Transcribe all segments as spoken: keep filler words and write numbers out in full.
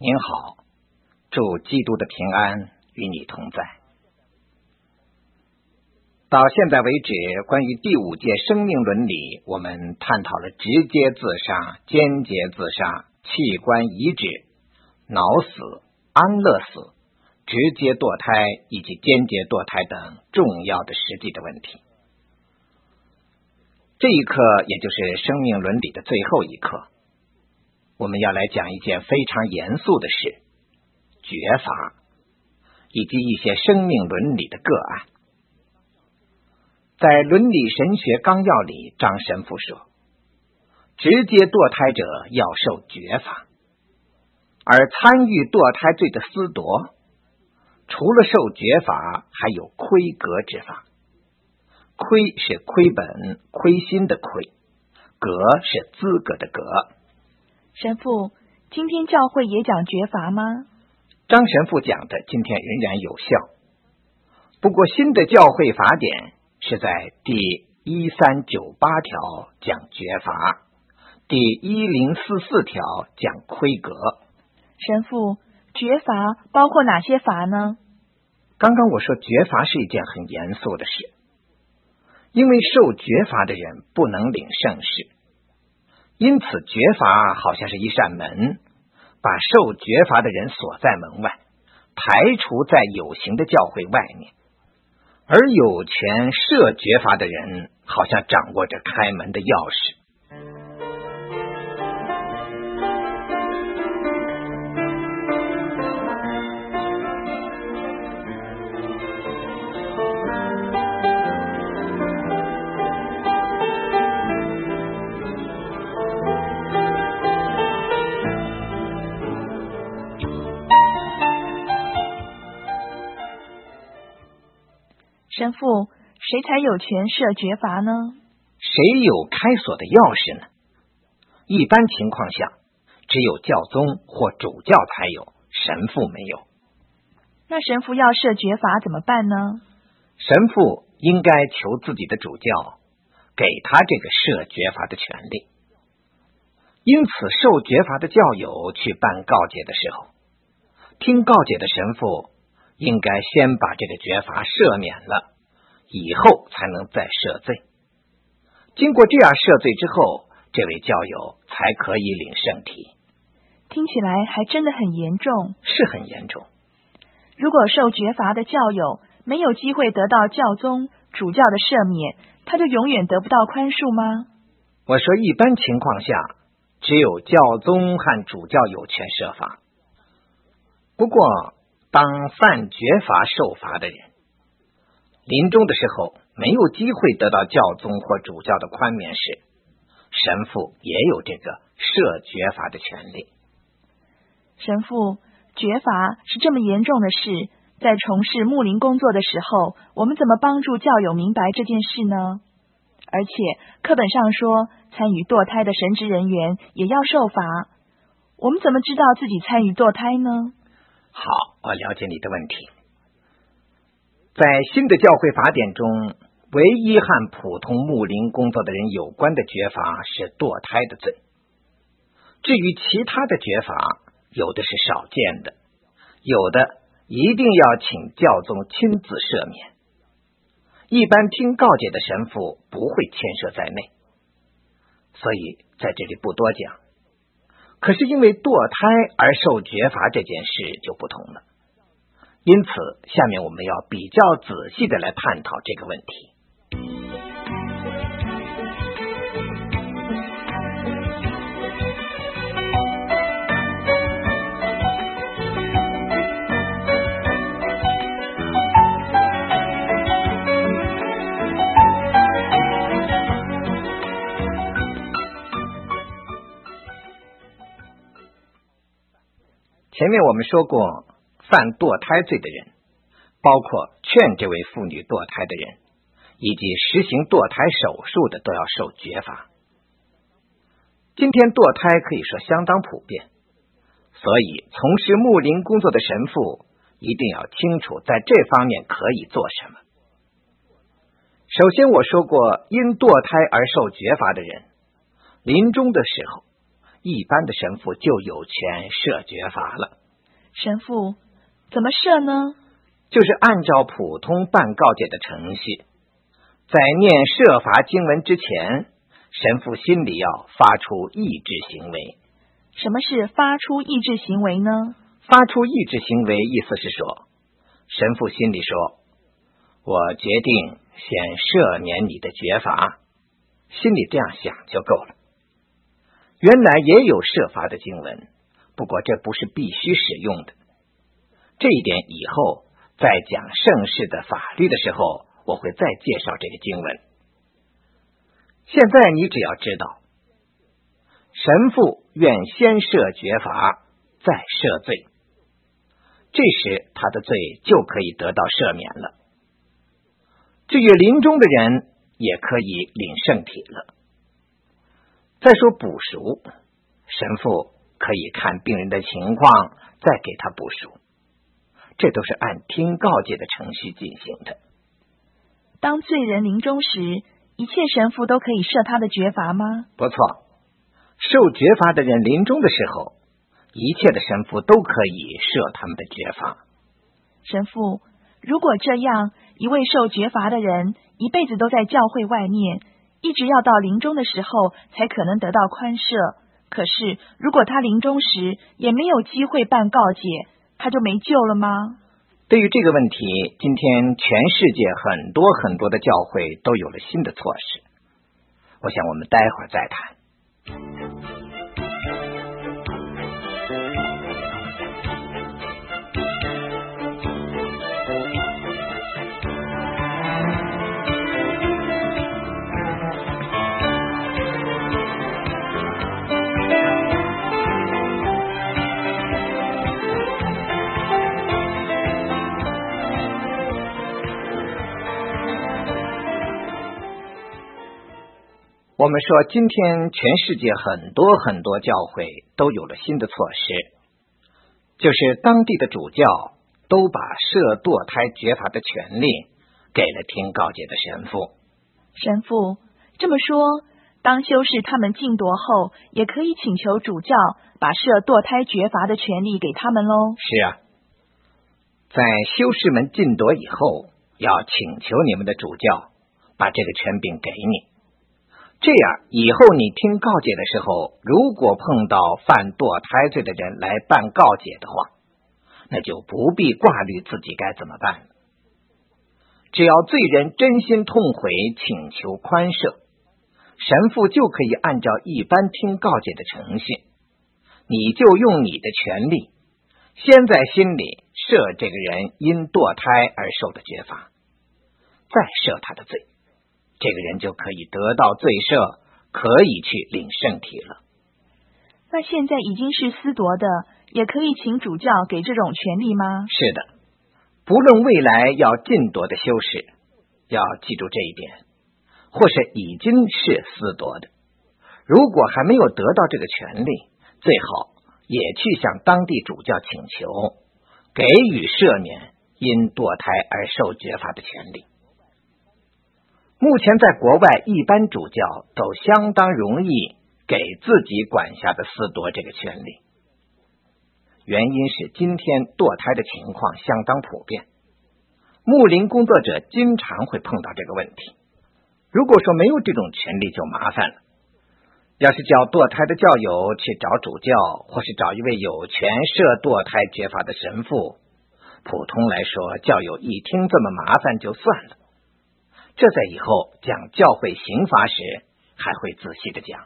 您好，祝基督的平安与你同在。到现在为止，关于第五届生命伦理，我们探讨了直接自杀、间接自杀、器官移植、脑死、安乐死、直接堕胎以及间接堕胎等重要的实际的问题。这一课也就是生命伦理的最后一课，我们要来讲一件非常严肃的事，绝罚，以及一些生命伦理的个案。在伦理神学纲要里，张神父说，直接堕胎者要受绝罚，而参与堕胎罪的私夺，除了受绝罚，还有亏格之罚。亏是亏本、亏心的亏，格是资格的格。 神父，今天教会也讲绝罚吗？ 张神父讲的今天仍然有效，不过新的教会法典是在第一三九八条讲绝罚，第一零四四条讲亏格。 神父，绝罚包括哪些罚呢？ 刚刚我说绝罚是一件很严肃的事，因为受绝罚的人不能领圣事，因此绝罚好像是一扇门，把受绝罚的人锁在门外，排除在有形的教会外面，而有权设绝罚的人好像掌握着开门的钥匙。 神父，谁才有权设绝罚呢？ 谁有开锁的钥匙呢？一般情况下，只有教宗或主教才有，神父没有。 那神父要设绝罚怎么办呢？ 神父应该求自己的主教给他这个设绝罚的权利。因此，受绝罚的教友去办告解的时候，听告解的神父应该先把这个绝罚赦免了，以后才能再赦罪。经过这样赦罪之后，这位教友才可以领圣体。 听起来还真的很严重。 是很严重。 如果受绝罚的教友没有机会得到教宗、主教的赦免，他就永远得不到宽恕吗？ 我说一般情况下，只有教宗和主教有权赦罚。不过当犯绝罚受罚的人临终的时候没有机会得到教宗或主教的宽免时，神父也有这个设绝罚的权利。 神父，绝罚是这么严重的事，在从事牧灵工作的时候，我们怎么帮助教友明白这件事呢？而且课本上说，参与堕胎的神职人员也要受罚，我们怎么知道自己参与堕胎呢？ 好，我了解你的问题。在新的教会法典中，唯一和普通牧灵工作的人有关的绝罚是堕胎的罪。至于其他的绝罚，有的是少见的，有的一定要请教宗亲自赦免。一般听告解的神父不会牵涉在内，所以在这里不多讲。可是因为堕胎而受绝罚这件事就不同了，因此下面我们要比较仔细的来探讨这个问题。前面我们说过，犯堕胎罪的人，包括劝这位妇女堕胎的人，以及实行堕胎手术的，都要受绝罚。今天堕胎可以说相当普遍，所以从事牧灵工作的神父一定要清楚在这方面可以做什么。首先我说过，因堕胎而受绝罚的人，临终的时候一般的神父就有权设绝罚了。 神父怎么设呢？ 就是按照普通办告解的程序，在念设罚经文之前，神父心里要发出意志行为。 什么是发出意志行为呢？ 发出意志行为意思是说，神父心里说，我决定先赦免你的绝罚，心里这样想就够了。原来也有设罚的经文，不过这不是必须使用的。这一点以后在讲圣事的法律的时候，我会再介绍这个经文。现在你只要知道，神父愿先赦绝罚，再赦罪，这时他的罪就可以得到赦免了。至于临终的人，也可以领圣体了。再说补赎，神父可以看病人的情况，再给他补赎，这都是按听告解的程序进行的。 当罪人临终时，一切神父都可以赦他的绝罚吗？ 不错，受绝罚的人临终的时候，一切的神父都可以赦他们的绝罚。 神父，如果这样，一位受绝罚的人一辈子都在教会外面，一直要到临终的时候才可能得到宽赦。可是如果他临终时也没有机会办告解，他就没救了吗？ 对于这个问题，今天全世界很多很多的教会都有了新的措施，我想我们待会儿再谈。我们说今天全世界很多很多教会都有了新的措施，就是当地的主教都把赦堕胎绝罚的权利给了听告解的神父。 神父，这么说，当修士他们尽夺后，也可以请求主教把赦堕胎绝罚的权利给他们喽？ 是啊，在修士们尽夺以后，要请求你们的主教把这个权柄给你。这样以后你听告解的时候，如果碰到犯堕胎罪的人来办告解的话，那就不必挂虑自己该怎么办了。只要罪人真心痛悔，请求宽赦，神父就可以按照一般听告解的程序，你就用你的权利，先在心里赦这个人因堕胎而受的绝罚，再赦他的罪，这个人就可以得到罪赦，可以去领圣体了。 那现在已经是私夺的，也可以请主教给这种权利吗？ 是的，不论未来要尽夺的修士，要记住这一点，或是已经是私夺的，如果还没有得到这个权利，最好也去向当地主教请求，给予赦免因堕胎而受绝罚的权利。目前在国外，一般主教都相当容易给自己管辖的私夺这个权利，原因是今天堕胎的情况相当普遍，牧灵工作者经常会碰到这个问题。如果说没有这种权利就麻烦了，要是叫堕胎的教友去找主教，或是找一位有权赦堕胎绝罚的神父，普通来说教友一听这么麻烦就算了，这在以后讲教会刑罚时还会仔细的讲。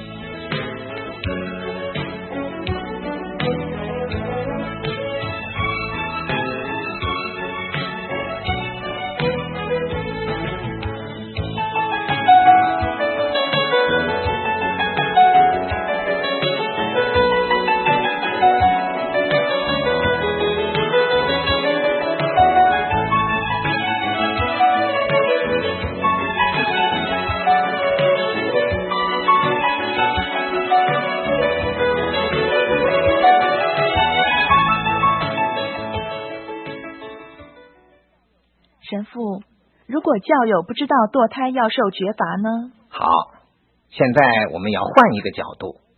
神父，如果教友不知道堕胎要受绝罚呢？ 好，现在我们要换一个角度，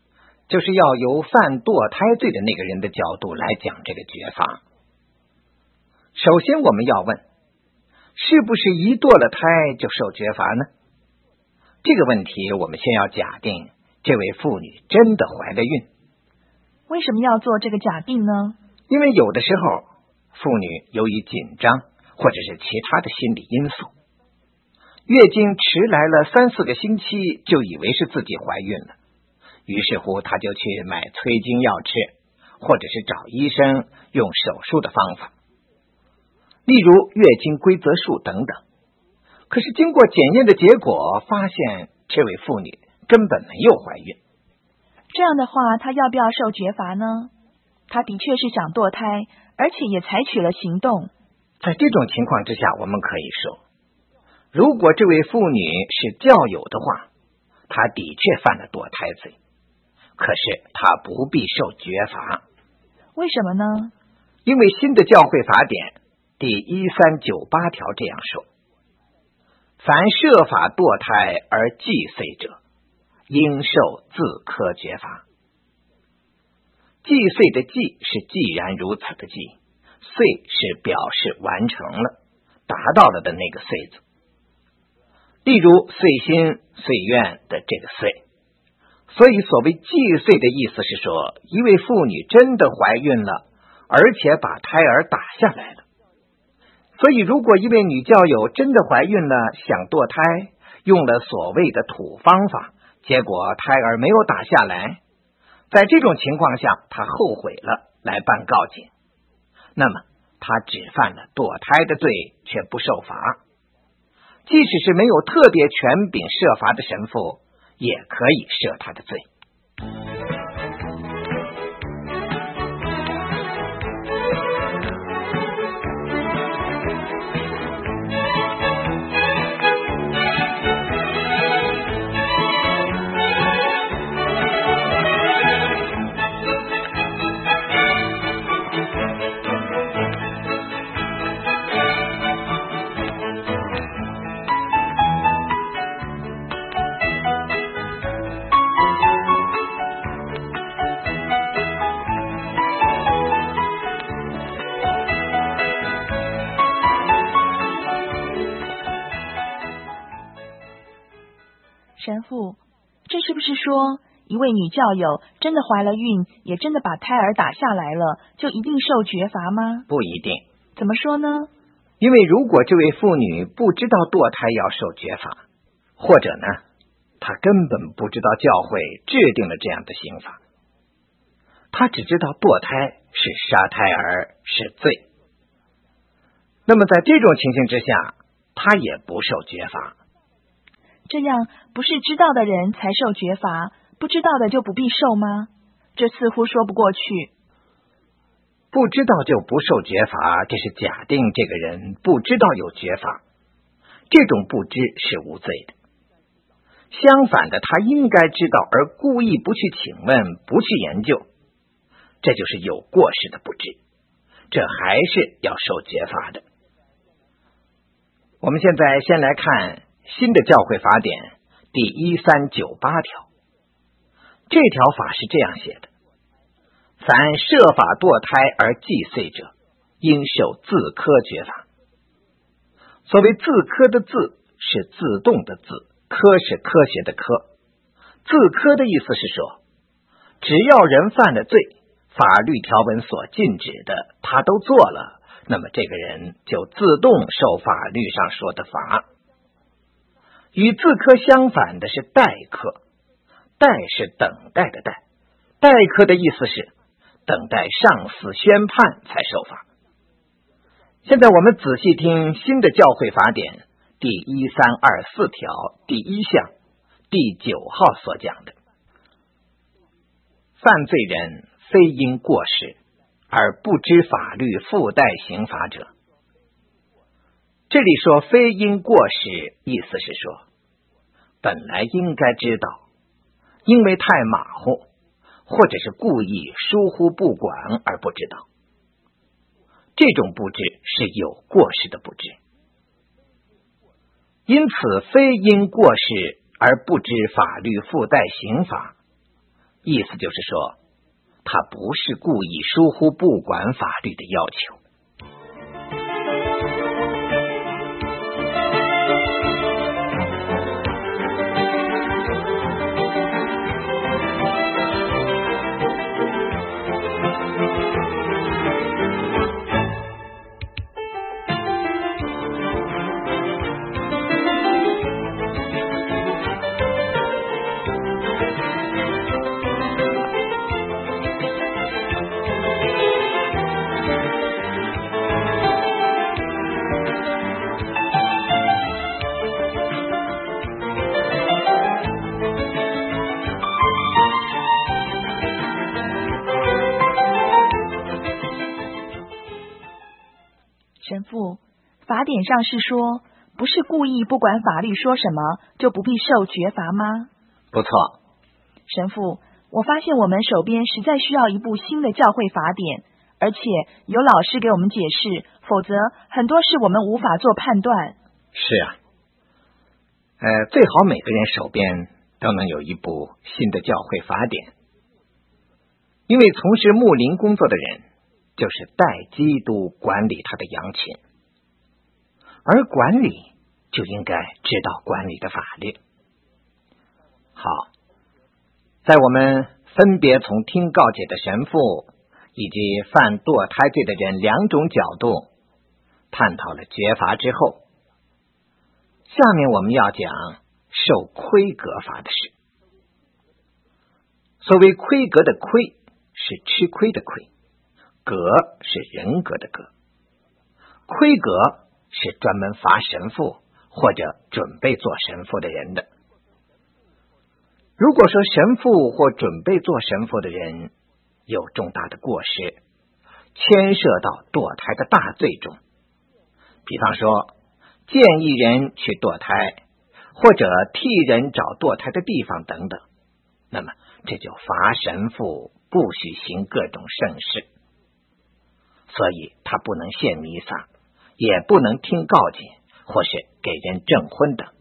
就是要由犯堕胎罪的那个人的角度来讲这个绝罚。首先我们要问，是不是一堕了胎就受绝罚呢？这个问题我们先要假定这位妇女真的怀了孕。 为什么要做这个假定呢？ 因为有的时候妇女由于紧张或者是其他的心理因素，月经迟来了三四个星期就以为是自己怀孕了，于是乎她就去买催经药吃，或者是找医生用手术的方法，例如月经规则数等等。可是经过检验的结果发现，这位妇女根本没有怀孕。 这样的话，她要不要受绝罚呢？她的确是想堕胎，而且也采取了行动。 在这种情况之下，我们可以说，如果这位妇女是教友的话，她的确犯了堕胎罪，可是她不必受绝罚。 为什么呢？ 因为新的教会法典第一三九八条这样说，凡设法堕胎而既遂者，应受自科绝罚。既遂的既是既然如此的既，遂是表示完成了，达到了的那个遂字。例如遂心遂愿的这个遂。所以所谓既遂的意思是说，一位妇女真的怀孕了，而且把胎儿打下来了。所以如果一位女教友真的怀孕了，想堕胎，用了所谓的土方法，结果胎儿没有打下来，在这种情况下她后悔了，来办告解，那么她只犯了堕胎的罪，却不受罚。即使是没有特别权柄设罚的神父，也可以赦她的罪。 神父，这是不是说一位女教友真的怀了孕，也真的把胎儿打下来了，就一定受绝罚吗？ 不一定。 怎么说呢？ 因为如果这位妇女不知道堕胎要受绝罚，或者呢，她根本不知道教会制定了这样的刑罚，她只知道堕胎是杀胎儿是罪，那么在这种情形之下，她也不受绝罚。 这样不是知道的人才受绝罚，不知道的就不必受吗？这似乎说不过去。 不知道就不受绝罚，这是假定这个人不知道有绝罚，这种不知是无罪的。相反的，他应该知道而故意不去请问，不去研究，这就是有过失的不知，这还是要受绝罚的。我们现在先来看新的教会法典第一三九八条，这条法是这样写的：凡设法堕胎而既遂者，应受自科绝罚。所谓自科的自是自动的自，科是科学的科。自科的意思是说，只要人犯了罪，法律条文所禁止的他都做了，那么这个人就自动受法律上说的罚。与自科相反的是待科，待是等待的待，待科的意思是等待上司宣判才受罚。现在我们仔细听新的教会法典第一三二四条第一项第九号所讲的，犯罪人非因过失而不知法律附带刑罚者。这里说非因过失，意思是说本来应该知道，因为太马虎或者是故意疏忽不管而不知道，这种不知是有过失的不知。因此非因过失而不知法律附带刑罚， 意思就是说，他不是故意疏忽不管法律的要求。 神父，法典上是说，不是故意不管法律说什么就不必受绝罚吗？ 不错。 神父，我发现我们手边实在需要一部新的教会法典，而且有老师给我们解释，否则很多事我们无法做判断。 是啊，呃，最好每个人手边都能有一部新的教会法典，因为从事牧灵工作的人就是代基督管理他的羊群，而管理就应该知道管理的法律。好，在我们分别从听告解的神父以及犯堕胎罪的人两种角度探讨了绝罚之后，下面我们要讲受亏格罚的事。所谓亏格的亏，是吃亏的亏，格是人格的格，亏格是专门罚神父或者准备做神父的人的。如果说神父或准备做神父的人有重大的过失，牵涉到堕胎的大罪中，比方说建议人去堕胎，或者替人找堕胎的地方等等，那么这就罚神父不许行各种圣事，所以他不能献弥撒，也不能听告解，或是给人证婚等。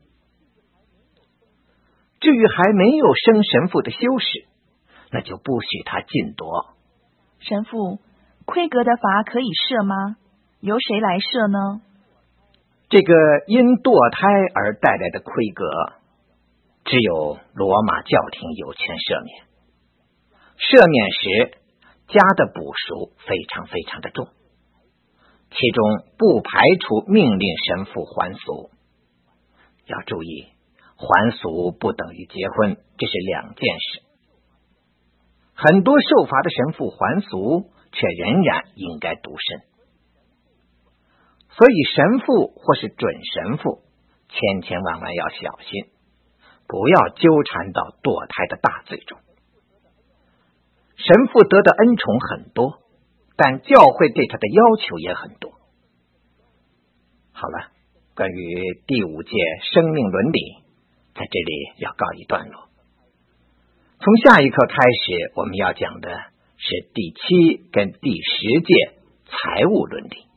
至于还没有升神父的修士，那就不许他进夺。 神父，亏格的罚可以赦吗？由谁来赦呢？ 这个因堕胎而带来的亏格，只有罗马教廷有权赦免。赦免时加的补赎非常非常的重，其中不排除命令神父还俗。要注意，还俗不等于结婚，这是两件事。很多受罚的神父还俗，却仍然应该独身。所以神父或是准神父千千万万要小心，不要纠缠到堕胎的大罪中。神父得的恩宠很多，但教会对他的要求也很多。好了，关于第五届生命伦理在这里要告一段落。从下一课开始，我们要讲的是第七跟第十届财务伦理。